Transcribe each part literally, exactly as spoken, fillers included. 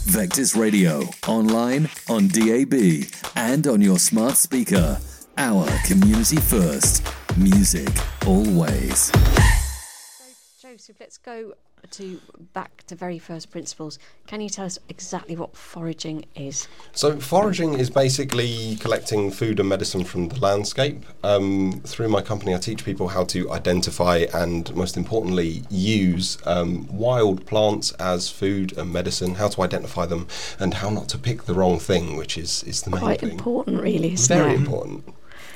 Vectis Radio, online, on D A B, and on your smart speaker. Our community first. Music always. So, Joseph, let's go to back to very first principles. Can you tell us exactly what foraging is? So foraging is basically collecting food and medicine from the landscape. Um, through my company, I teach people how to identify and, most importantly, use um, wild plants as food and medicine, how to identify them, and how not to pick the wrong thing, which is, is the main Quite thing. important, really, isn't Very it? important.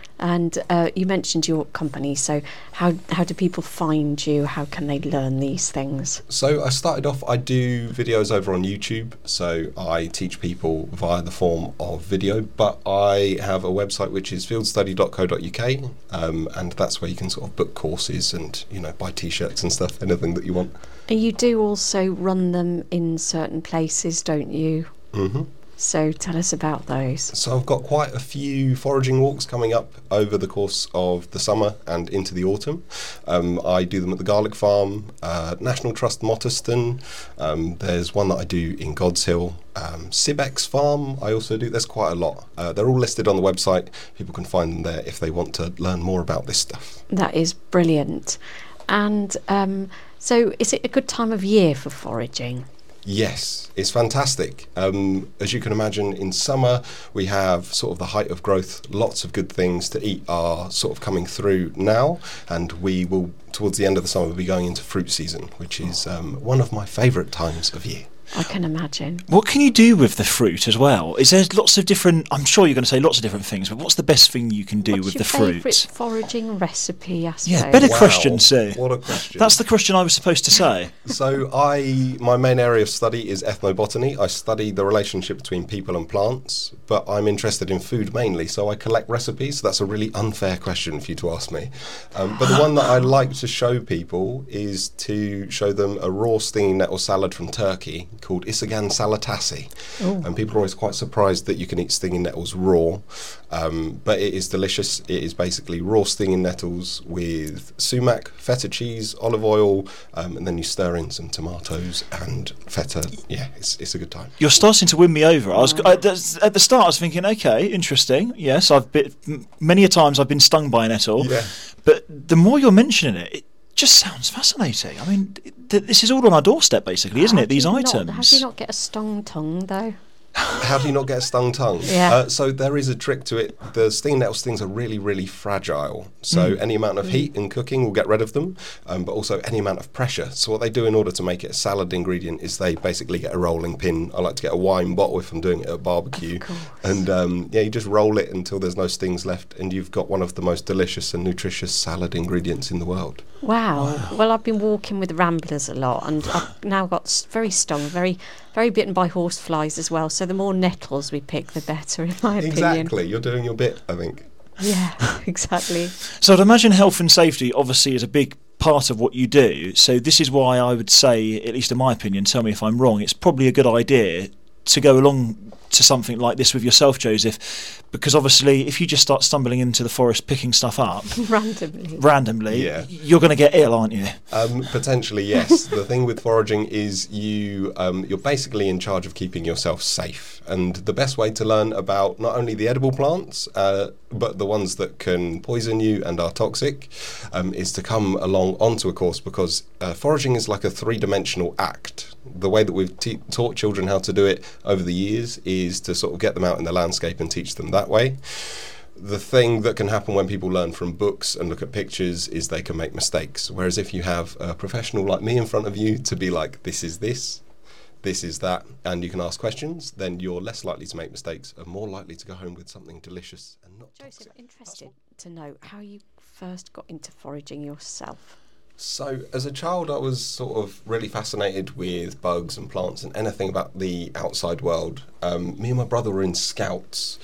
And uh, you mentioned your company, so how how do people find you? How can they learn these things? So I started off, I do videos over on YouTube, so I teach people via the form of video, but I have a website which is fieldstudy dot co dot uk, um, and that's where you can sort of book courses and, you know, buy t-shirts and stuff, anything that you want. And you do also run them in certain places, don't you? Mm-hmm. So tell us about those. So I've got quite a few foraging walks coming up over the course of the summer and into the autumn. Um, I do them at the Garlic Farm, uh, National Trust Motterston. Um, there's one that I do in God's Hill. Um, Cibex Farm, I also do. There's quite a lot. Uh, they're all listed on the website. People can find them there if they want to learn more about this stuff. That is brilliant. And um, so is it a good time of year for foraging? Yes, it's fantastic. Um, as you can imagine, in summer we have sort of the height of growth. Lots of good things to eat are sort of coming through now, and we will, towards the end of the summer, be going into fruit season, which is um, one of my favourite times of year. I can imagine. What can you do with the fruit as well? Is there lots of different, I'm sure you're going to say lots of different things, but what's the best thing you can do What's with your the fruit? favourite foraging recipe, I suppose? Yeah, better Wow, question, Sue. What a question. That's the question I was supposed to say. So I, my main area of study is ethnobotany. I study the relationship between people and plants, but I'm interested in food mainly, so I collect recipes. So that's a really unfair question for you to ask me. Um, but the one that I like to show people is to show them a raw stinging nettle salad from Turkey called Isagan salatasi. Ooh. And people are always quite surprised that you can eat stinging nettles raw, um, but it is delicious. It is basically raw stinging nettles with sumac, feta cheese, olive oil, um, and then you stir in some tomatoes and feta. Yeah, it's it's a good time. You're starting to win me over. I was I, th- at the start. I was thinking, okay, interesting. Yes, I've been m- many a times I've been stung by a nettle. Yeah. But the more you're mentioning it, it just sounds fascinating. I mean, th- this is all on our doorstep, basically, isn't How it? These do you not- items. How do you not get a stung tongue, though? How do you not get a stung tongue? Yeah. Uh, so there is a trick to it. The stinging nettle stings are really, really fragile. So Mm. any amount of heat in cooking will get rid of them, um, but also any amount of pressure. So what they do in order to make it a salad ingredient is they basically get a rolling pin. I like to get a wine bottle if I'm doing it at a barbecue. Of course. And um, yeah, you just roll it until there's no stings left, and you've got one of the most delicious and nutritious salad ingredients in the world. Wow. Well, I've been walking with ramblers a lot, and I've now got s- very stung, very, very bitten by horse flies as well. So the more nettles we pick, the better, in my opinion. Exactly. You're doing your bit, I think. Yeah, exactly. So I'd imagine health and safety obviously is a big part of what you do. So this is why I would say, at least in my opinion, tell me if I'm wrong, it's probably a good idea to go along to something like this with yourself, Joseph, because obviously if you just start stumbling into the forest picking stuff up Randomly. randomly, Yeah. you're going to get ill, aren't you? Um, potentially, yes. The thing with foraging is you um, you're basically in charge of keeping yourself safe, and the best way to learn about not only the edible plants uh, but the ones that can poison you and are toxic um, is to come along onto a course, because uh, foraging is like a three-dimensional act. The way that we've te- taught children how to do it over the years is to sort of get them out in the landscape and teach them that way. The thing that can happen when people learn from books and look at pictures is they can make mistakes. Whereas if you have a professional like me in front of you to be like, this is this, this is that, and you can ask questions, then you're less likely to make mistakes and more likely to go home with something delicious and not Joseph, toxic. interested to know how you first got into foraging yourself. So as a child, I was sort of really fascinated with bugs and plants and anything about the outside world. Um, me and my brother were in Scouts,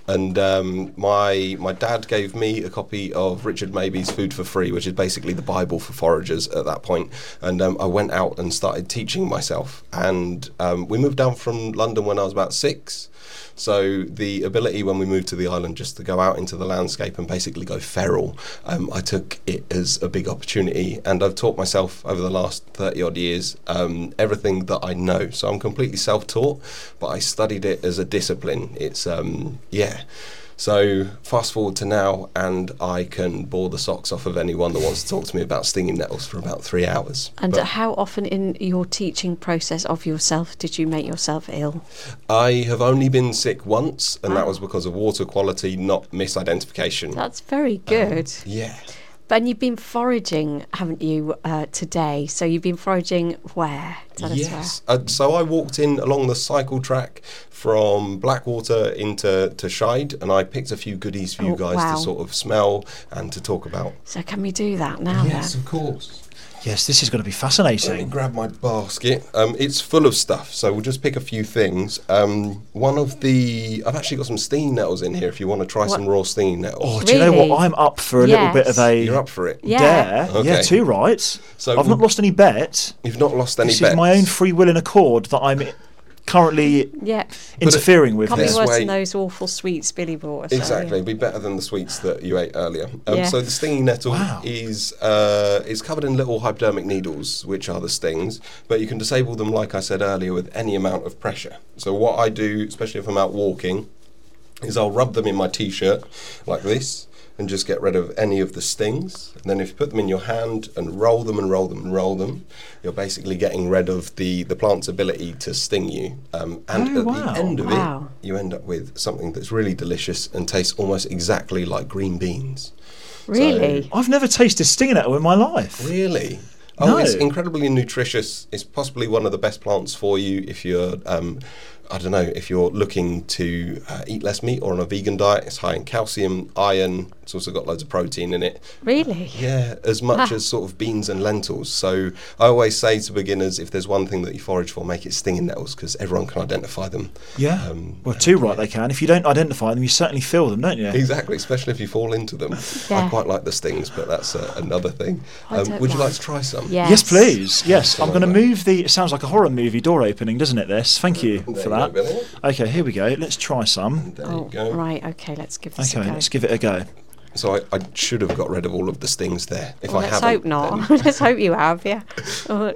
And um, my my dad gave me a copy of Richard Mabey's Food for Free, which is basically the Bible for foragers at that point. And um, I went out and started teaching myself. And um, we moved down from London when I was about six. So the ability when we moved to the island just to go out into the landscape and basically go feral, um, I took it as a big opportunity, and I've taught myself over the last thirty odd years um, everything that I know. So I'm completely self-taught, but I studied it as a discipline. It's, um, yeah. So fast forward to now, and I can bore the socks off of anyone that wants to talk to me about stinging nettles for about three hours. And But how often in your teaching process of yourself did you make yourself ill? I have only been sick once, and that Wow. was because of water quality, not misidentification. That's very good. Yeah. But you've been foraging, haven't you, uh, today? So you've been foraging where? Tell us Yes. Uh, so I walked in along the cycle track from Blackwater into to Shide, and I picked a few goodies for you Oh, guys wow. to sort of smell and to talk about. where. So can we do that now then? of course. Yes, this is going to be Let me fascinating. grab my basket. Um, it's full of stuff, so we'll just pick a few things. Um, one of the... I've actually got some stinging nettles in here if you want to try What? some raw stinging nettles. Oh, do you know Really? what? I'm up for a little bit of Yes. a You're up for it? Yeah. dare. Okay. Yeah, two right. So I've not we'll- lost any bet. You've not lost any This bets. is my own free will and accord that I'm currently Yeah. interfering with. Can't be This worse way- than those awful sweets Billy brought us. Exactly, earlier. it'd be better than the sweets that you ate earlier. Um, Yeah. So the stinging nettle Wow. is uh, is covered in little hypodermic needles, which are the stings, but you can disable them, like I said earlier, with any amount of pressure. So what I do, especially if I'm out walking, is I'll rub them in my t-shirt like this and just get rid of any of the stings. And then if you put them in your hand and roll them and roll them and roll them, you're basically getting rid of the, the plant's ability to sting you. Um, and Oh, at wow. the end of Wow. it, you end up with something that's really delicious and tastes almost exactly like green beans. Really? I've never tasted stinging nettle in my life. Really? Oh, No. it's incredibly nutritious. It's possibly one of the best plants for you if you're, um, I don't know, if you're looking to uh, eat less meat or on a vegan diet. It's high in calcium, iron. It's also got loads of protein in it. Really? Yeah, as much Ah. as sort of beans and lentils. So I always say to beginners, if there's one thing that you forage for, make it stinging nettles, because everyone can identify them. Yeah. Um, well, too right they can. If you don't identify them, you certainly feel them, don't you? Exactly, especially if you fall into them. I Yeah. quite like the stings, but that's uh, another thing. I Um, don't would you like like- to try some? Yes. Yes, please. Yes, Come I'm going to on, then. move the. It sounds like a horror movie door opening, doesn't it? This. Thank you There for you that. go, Billy. Okay, here we go. Let's try some. There Oh, you go. right. Okay, let's give this Okay, a go. let's give it a go. So I, I should have got rid of all of the stings there. If Well, I let's haven't, hope not. then Let's hope you have. Yeah. Oh,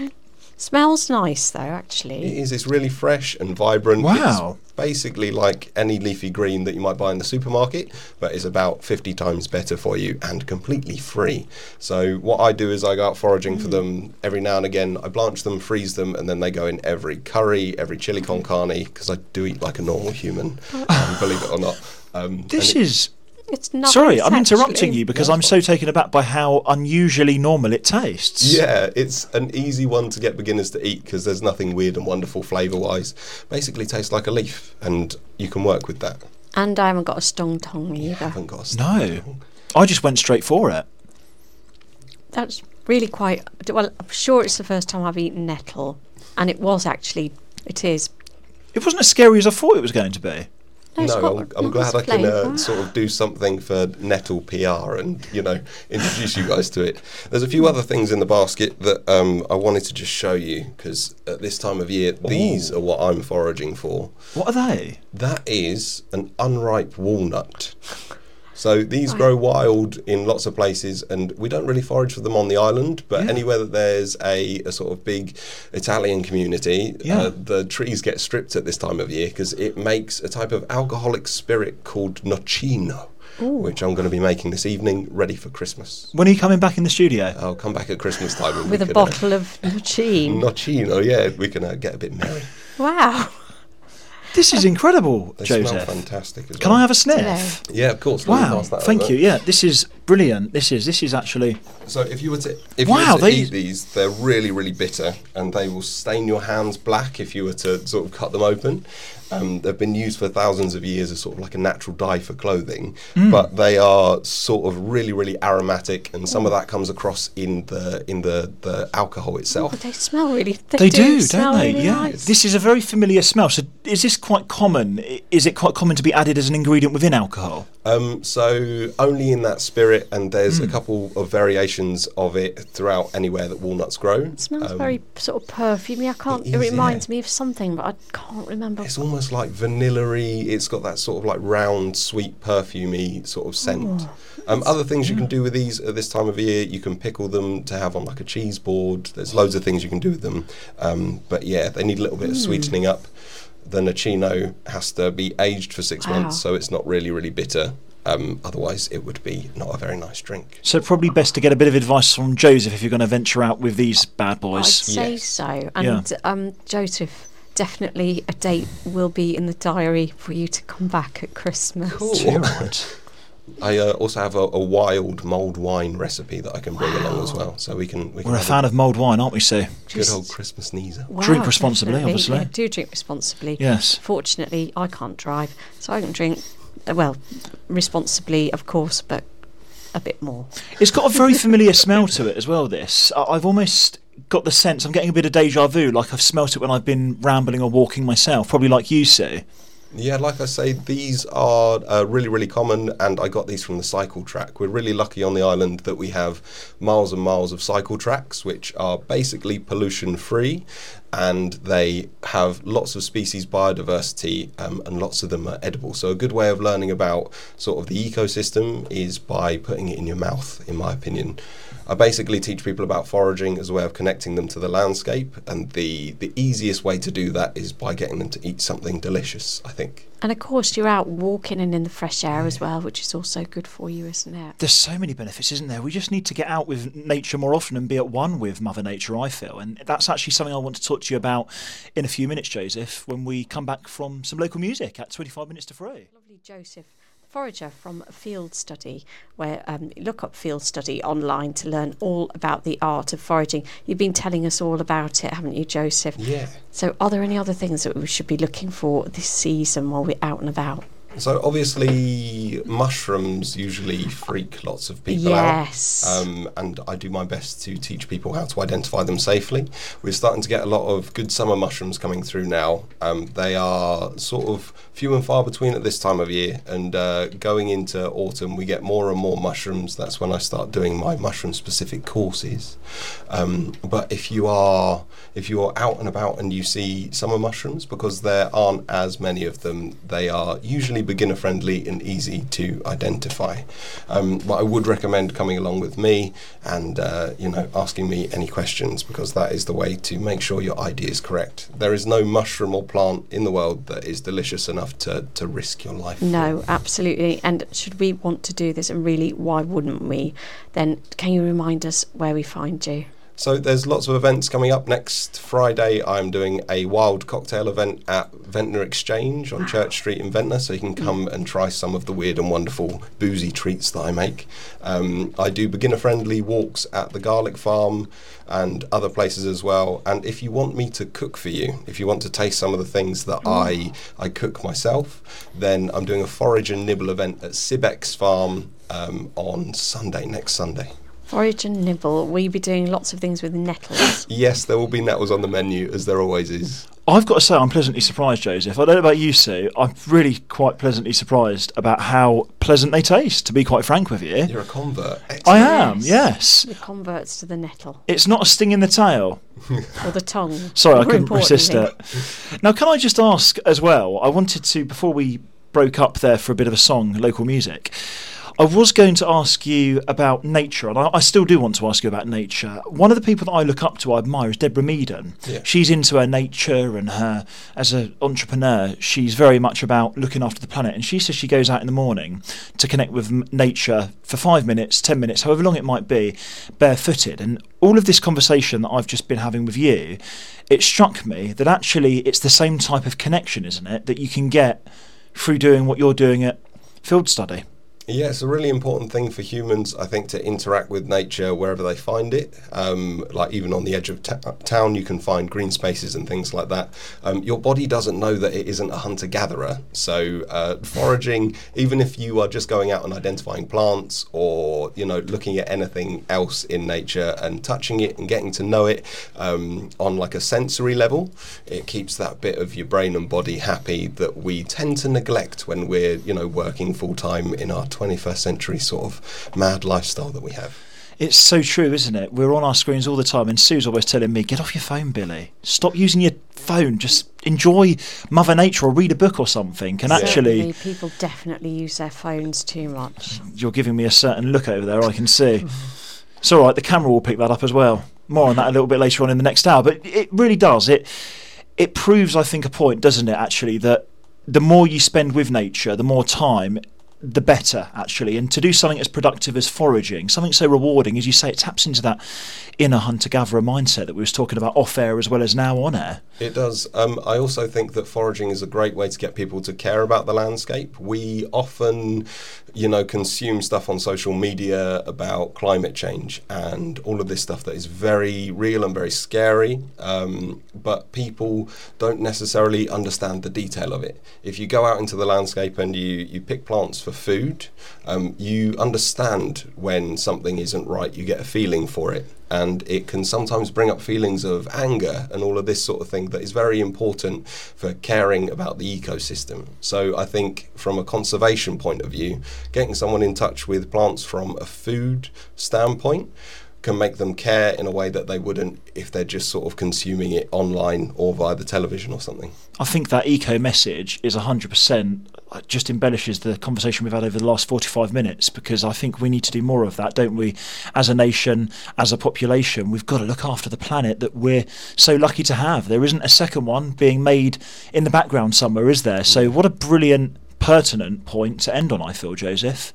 smells nice though, it actually. is. It's really fresh and vibrant. Wow. It's basically like any leafy green that you might buy in the supermarket, but it's about fifty times better for you and completely free. So what I do is I go out foraging Mm. for them every now and again. I blanch them, freeze them, and then they go in every curry, every chili con carne, because I do eat like a normal human, um, believe it or not. Um, This and it- is. It's nice. Sorry, I'm interrupting actually. you because No, I'm it's so taken aback by how unusually normal it tastes. Yeah, it's an easy one to get beginners to eat because there's nothing weird and wonderful flavour-wise. Basically tastes like a leaf, and you can work with that. And I haven't got a stung tongue either. Haven't got a No, I just went straight for it. That's really quite. Well, I'm sure it's the first time I've eaten nettle, and it was actually. It is. It wasn't as scary as I thought it was going to be. No, it's No, got I'm, I'm nice glad I can uh, flavour. sort of do something for Nettle P R and, you know, introduce you guys to it. There's a few other things in the basket that um, I wanted to just show you because at this time of year, these Ooh. are what I'm foraging for. What are they? That is an unripe walnut. So these Right. grow wild in lots of places, and we don't really forage for them on the island, but Yeah. anywhere that there's a, a sort of big Italian community, Yeah. uh, the trees get stripped at this time of year because it makes a type of alcoholic spirit called nocino, which I'm going to be making this evening, ready for Christmas. When are you coming back in the studio? I'll come back at Christmas time and With we a can, bottle of Nocine. Uh, nocino, yeah, we can uh, get a bit merry. Wow. This is incredible, They smell Joseph. fantastic as Can well. I have a sniff? Yeah, of course. let me Wow, pass that thank over. you. Yeah, this is brilliant. This is this is actually. So if you were to if Wow, you were to they- eat these, they're really really bitter, and they will stain your hands black if you were to sort of cut them open. Um, they've been used for thousands of years as sort of like a natural dye for clothing, Hmm. but they are sort of really really aromatic, and some of that comes across in the in the, the alcohol Oh, itself. they smell really. They, They do, smell don't they? really Yeah. nice. This is a very familiar smell. So is this quite common? I- Is it quite common to be added as an ingredient within alcohol? Um, so only in that spirit, and there's a couple of variations of it throughout anywhere that walnuts grow. It smells Um, very sort of perfumey. I can't. it It, is, reminds yeah. me of something, but I can't remember. It's almost like vanilla-y. It's got that sort of like round, sweet, perfumey sort of scent. Um, other things you can do with these at this time of year, you can pickle them to have on like a cheese board. There's loads of things you can do with them. Um, but yeah, they need a little bit of sweetening up. The Nocino has to be aged for six Wow. months, so it's not really, really bitter. Um, otherwise, it would be not a very nice drink. So probably best to get a bit of advice from Joseph if you're going to venture out with these bad I'd boys. say Yes. so. And um, Joseph, definitely a date will be in the diary for you to come back at Christmas. Too right. I uh, also have a, a wild mulled wine recipe that I can bring along as well, so we can. We can We're a have fan of mulled wine, aren't we, Sue? good old Christmas sneezer. Wow, Drink responsibly, definitely. obviously. Yeah, do drink responsibly. Yes. Fortunately, I can't drive, so I can drink, uh, well, responsibly, of course, but a bit more. It's got a very familiar smell to it as well, this. I- I've almost got the sense, I'm getting a bit of deja vu, like I've smelt it when I've been rambling or walking myself, probably like you, Sue. Yeah, like I say, these are uh, really, really common, and I got these from the cycle track. We're really lucky on the island that we have miles and miles of cycle tracks, which are basically pollution-free, and they have lots of species biodiversity, um, and lots of them are edible. So a good way of learning about sort of the ecosystem is by putting it in your mouth, in my opinion. I basically teach people about foraging as a way of connecting them to the landscape, and the, the easiest way to do that is by getting them to eat something delicious, I think. And of course, you're out walking and in the fresh air as well, which is also good for you, isn't it? There's so many benefits, isn't there? We just need to get out with nature more often and be at one with Mother Nature, I feel. And that's actually something I want to talk to you about in a few minutes, Joseph, when we come back from some local music at twenty-five minutes to three. Lovely Joseph, forager from Field Study, where um, look up Field Study online to learn all about the art of foraging. You've been telling us all about it, haven't you, Joseph? Yeah. So are there any other things that we should be looking for this season while we're out and about? So obviously mushrooms usually freak lots of people Yes. out, um, and I do my best to teach people how to identify them safely. We're starting to get a lot of good summer mushrooms coming through now. Um, they are sort of few and far between at this time of year, and uh, going into autumn we get more and more mushrooms. That's when I start doing my mushroom specific courses. Um, but if you are if you are out and about and you see summer mushrooms, because there aren't as many of them, they are usually beginner friendly and easy to identify. Um, but I would recommend coming along with me and uh, you know asking me any questions, because that is the way to make sure your I D is correct. There is no mushroom or plant in the world that is delicious enough to, to risk your life for. No, absolutely. And should we want to do this, and really, why wouldn't we? Then can you remind us where we find you? So there's lots of events coming up. Next Friday I'm doing a wild cocktail event at Ventnor Exchange on Church Street in Ventnor, so you can come and try some of the weird and wonderful boozy treats that I make. Um, I do beginner friendly walks at the Garlic Farm and other places as well. And if you want me to cook for you, if you want to taste some of the things that I, I cook myself, then I'm doing a forage and nibble event at Cibex Farm um, on Sunday, next Sunday. Forage and nibble. Will you be doing lots of things with nettles? Yes, there will be nettles on the menu, as there always is. I've got to say I'm pleasantly surprised, Joseph. I don't know about you, Sue. I'm really quite pleasantly surprised about how pleasant they taste, to be quite frank with you. You're a convert. I Excellent. am, yes. The converts to the nettle It's not a sting in the tail. or the tongue. Sorry, I more couldn't resist importantly. it. Now, can I just ask as well, I wanted to, before we broke up there for a bit of a song, local music, I was going to ask you about nature, and I, I still do want to ask you about nature. One of the people that I look up to, I admire, is Deborah Meaden. Yeah. She's into her nature, and her as an entrepreneur, she's very much about looking after the planet. And she says she goes out in the morning to connect with m- nature for five minutes, ten minutes, however long it might be, barefooted. And all of this conversation that I've just been having with you, it struck me that actually it's the same type of connection, isn't it, that you can get through doing what you're doing at Field Study. Yeah, it's a really important thing for humans, I think, to interact with nature wherever they find it. Um, like even on the edge of t- town, you can find green spaces and things like that. Um, your body doesn't know that it isn't a hunter-gatherer. So uh, foraging, even if you are just going out and identifying plants or, you know, looking at anything else in nature and touching it and getting to know it um, on like a sensory level, it keeps that bit of your brain and body happy that we tend to neglect when we're, you know, working full-time in our twenty-first century sort of mad lifestyle that we have. It's so true, isn't it? We're on our screens all the time, and Sue's always telling me, get off your phone, Billy. Stop using your phone. Just enjoy Mother Nature or read a book or something. And Certainly, actually, people definitely use their phones too much. You're giving me a certain look over there, I can see. It's all right, the camera will pick that up as well. More on that a little bit later on in the next hour. But it really does. It, it proves, I think, a point, doesn't it, actually, that the more you spend with nature, the more time, the better, actually. And to do something as productive as foraging, something so rewarding, as you say, it taps into that inner hunter-gatherer mindset that we was talking about off-air as well as now on-air. It does. Um, I also think that foraging is a great way to get people to care about the landscape. We often, you know, consume stuff on social media about climate change and all of this stuff that is very real and very scary, um, but people don't necessarily understand the detail of it. If you go out into the landscape and you, you pick plants for food, um, you understand when something isn't right. You get a feeling for it. And it can sometimes bring up feelings of anger and all of this sort of thing that is very important for caring about the ecosystem. So I think from a conservation point of view, getting someone in touch with plants from a food standpoint can make them care in a way that they wouldn't if they're just sort of consuming it online or via the television or something. I think that eco message is one hundred percent just embellishes the conversation we've had over the last forty-five minutes, because I think we need to do more of that, don't we? As a nation, as a population, we've got to look after the planet that we're so lucky to have. There isn't a second one being made in the background somewhere, is there? So what a brilliant, pertinent point to end on, I feel, Joseph.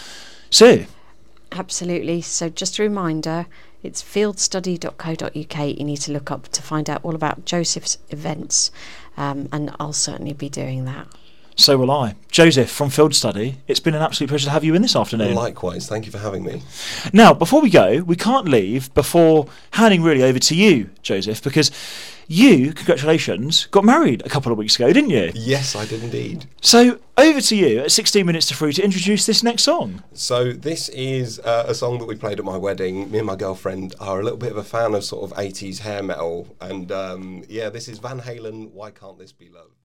Sue? Absolutely. So just a reminder, it's field study dot co dot uk you need to look up to find out all about Joseph's events, um, and I'll certainly be doing that. So will I. Joseph from Field Study, it's been an absolute pleasure to have you in this afternoon. Likewise, thank you for having me. Now, before we go, we can't leave before handing really over to you, Joseph, because you, congratulations, got married a couple of weeks ago, didn't you? Yes, I did indeed. So over to you at sixteen minutes to three to introduce this next song. So this is uh, a song that we played at my wedding. Me and my girlfriend are a little bit of a fan of sort of eighties hair metal, and um, yeah, this is Van Halen, Why Can't This Be Love?